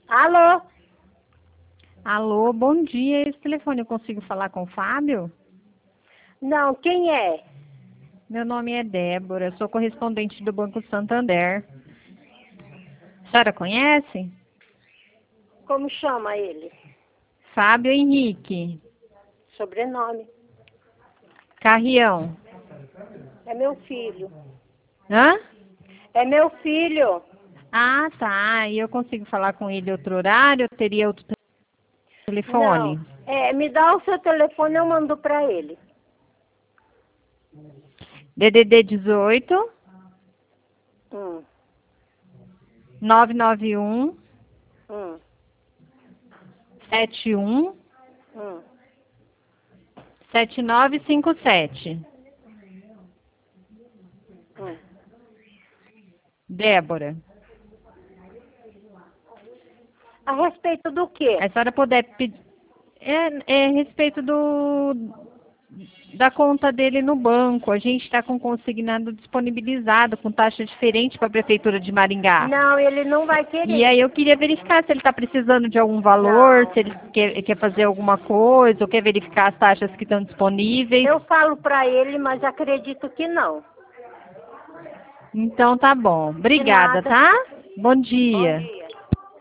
Alô? Alô, bom dia. Esse telefone eu consigo falar com o Fábio? Não, quem é? Meu nome é Débora, sou correspondente do Banco Santander. A senhora conhece? Como chama ele? Fábio Henrique Sobrenome. Carrião. É meu filho. Hã? É meu filho. Ah, tá. E eu consigo falar com ele outro horário? Eu teria outro Não. telefone? Me dá o seu telefone, eu mando pra ele. DDD 18 Hum, 991 hum, 71 hum. 7957. Hum. Débora. A respeito do quê? A senhora puder pedir. É a respeito da conta dele no banco. A gente está com consignado disponibilizado, com taxa diferente para a Prefeitura de Maringá. Não, ele não vai E querer. aí eu queria verificar se ele está precisando de algum valor, Não. se ele quer fazer alguma coisa, ou quer verificar as taxas que estão disponíveis. Eu falo pra ele, mas acredito que não. Então tá bom. De Obrigada, nada. tá? Bom Bom dia. dia.